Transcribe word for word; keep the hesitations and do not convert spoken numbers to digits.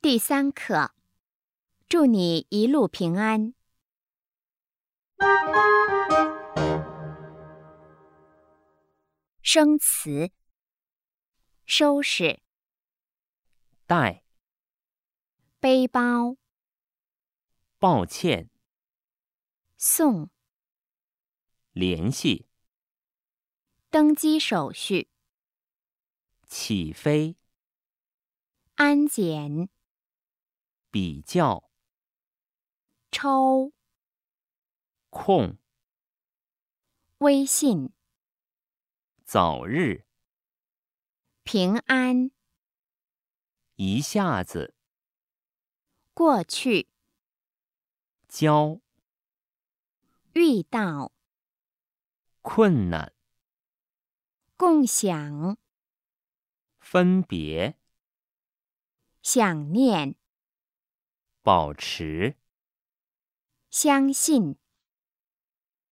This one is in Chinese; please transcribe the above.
第三课，祝你一路平安。生词：收拾、 带、 背包、 抱歉、 送、 联系、 登机手续、 起飞、 安检、 比较、 抽、 空、 微信、 早日、 平安、 一下子、 过去、 交、 遇到、 困难、 共享、 分别、 想念、 保持、 相信。